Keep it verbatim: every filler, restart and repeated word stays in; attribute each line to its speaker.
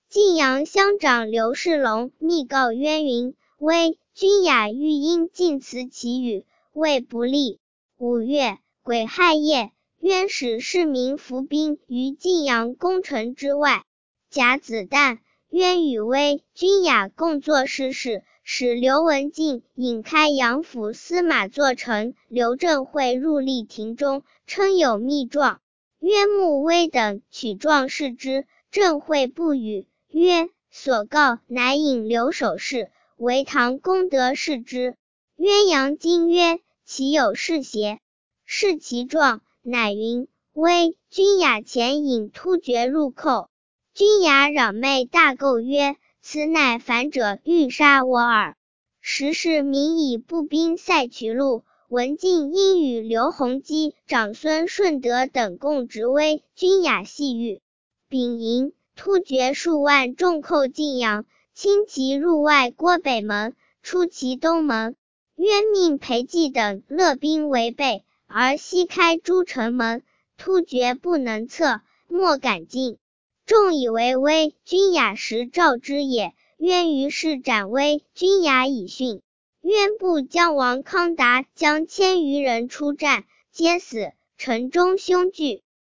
Speaker 1: 晋阳乡长刘世龙密告渊云：微君雅欲因晋辞其语，谓不利。五月，癸亥夜，渊使市民伏兵于晋阳宫城之外。甲子旦，渊与微、君雅共作事事，使刘文静引开阳府司马作丞刘正会入立庭中，称有密状。渊慕微等取状视之，正会不语，曰：所告乃引刘守事，为唐公德视之。渊阳惊曰：其有是邪？视其状，乃云：微、君雅前引突厥入寇。君雅攘妹大构曰：此乃反者欲杀我耳。时是民以步兵塞渠路，文静因与刘弘基、长孙顺德等共执微、君雅系狱。丙寅，突厥数万众寇晋阳，轻骑入外郭北门，出其东门。渊命裴寂等勒兵围备，而西开诸城门，突厥不能测，莫敢进。众以为微、君雅时召之也。渊于是斩微、君雅以训。渊部将王康达将千余人出战，皆死，城中凶惧。